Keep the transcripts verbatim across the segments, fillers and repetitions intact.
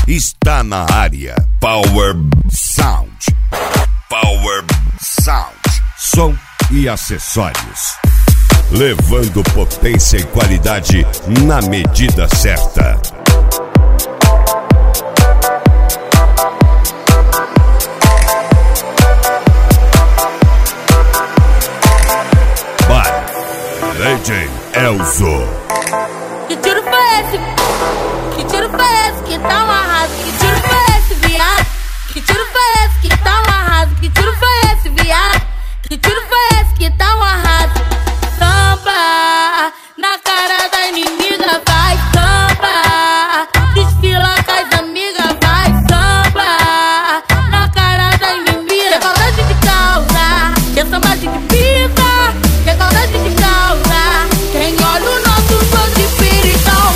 está na área. Power Sound. Power Sound. Som e acessórios. Levando potência e qualidade na medida certa. By D J Elzo. Que tiro foi esse? Que tiro foi esse que tá um arraso? Que tiro foi esse, viado? Que tiro foi esse que tá um arraso? Que tiro foi esse, viado? Que tiro foi esse que tá um arraso? Samba na cara da inimiga, vai samba. Desfila com as amigas, vai samba na cara da inimiga. Que saudade de causa, que samba de pisa, que saudade de causa. Quem olha o nosso fã de piritão.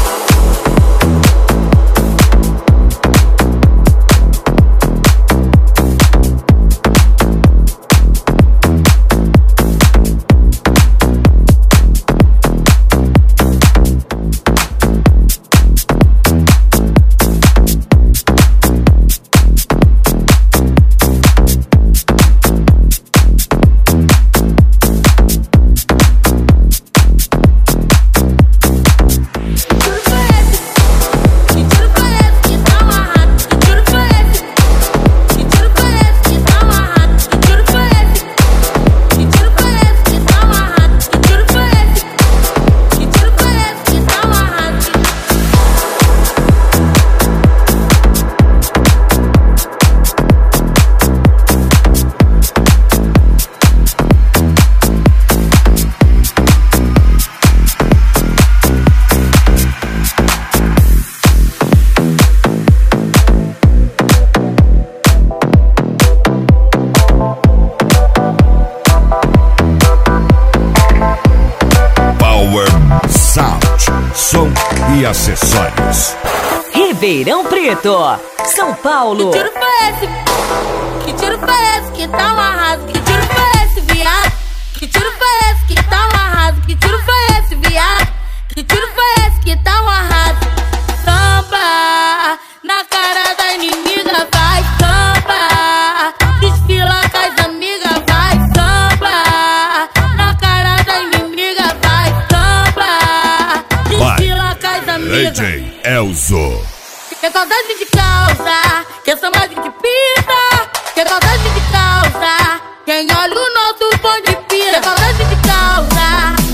Som e acessórios. Ribeirão Preto, São Paulo. Que tiro foi esse? Que tiro foi esse que tá um arraso? Que tiro foi esse, viado? Que tiro foi esse que tá um arraso? Que tiro foi esse, viado? Que tiro foi esse que tá um arraso? Samba na cara da inimiga, vai samba. Desfila com as amigas, vai samba na cara da inimiga, vai samba. Desfila com as amigas. D J Elzo. Que saudade de causa, que samba de pisa, que saudade de causa. Quem olha o nosso pão de pira, que saudade de causa.